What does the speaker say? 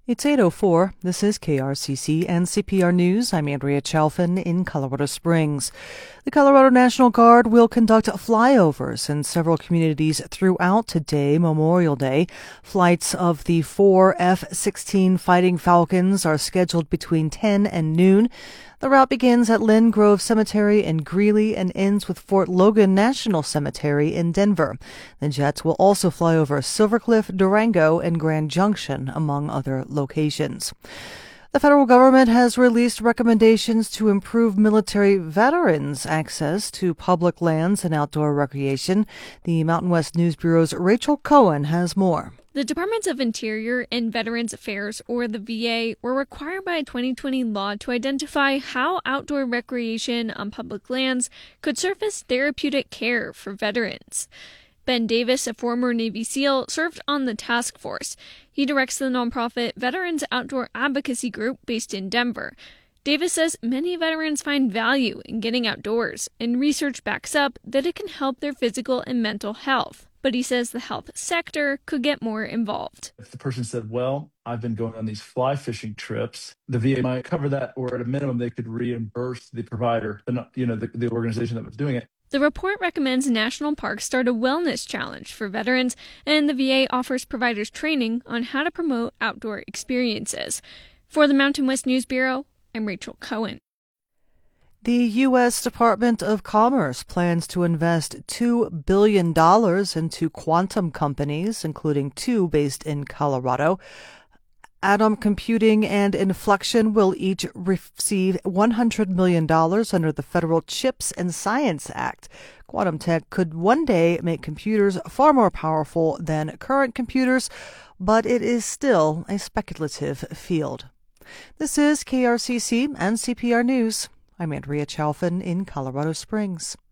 It's 8:04. This is KRCC and CPR News. I'm Andrea Chalfin in Colorado Springs. The Colorado National Guard will conduct flyovers in several communities throughout today, Memorial Day. Flights of the 4 F-16 Fighting Falcons are scheduled between 10 and noon. The route begins at Lynn Grove Cemetery in Greeley and ends with Fort Logan National Cemetery in Denver. The jets will also fly over Silver Cliff, Durango, and Grand Junction, among other locations. The federal government has released recommendations to improve military veterans' access to public lands and outdoor recreation. The Mountain West News Bureau's Rachel Cohen has more. The Departments of Interior and Veterans Affairs, or the VA, were required by a 2020 law to identify how outdoor recreation on public lands could serve as therapeutic care for veterans. Ben Davis, a former Navy SEAL, served on the task force. He directs the nonprofit Veterans Outdoor Advocacy Group based in Denver. Davis says many veterans find value in getting outdoors, and research backs up that it can help their physical and mental health. But he says the health sector could get more involved. If the person said, well, I've been going on these fly fishing trips, the VA might cover that, or at a minimum, they could reimburse the provider, the organization that was doing it. The report recommends national parks start a wellness challenge for veterans, and the VA offers providers training on how to promote outdoor experiences. For the Mountain West News Bureau, I'm Rachel Cohen. The U.S. Department of Commerce plans to invest $2 billion into quantum companies, including two based in Colorado. Atom Computing and Inflection will each receive $100 million under the Federal CHIPS and Science Act. Quantum tech could one day make computers far more powerful than current computers, but it is still a speculative field. This is KRCC and CPR News. I'm Andrea Chalfin in Colorado Springs.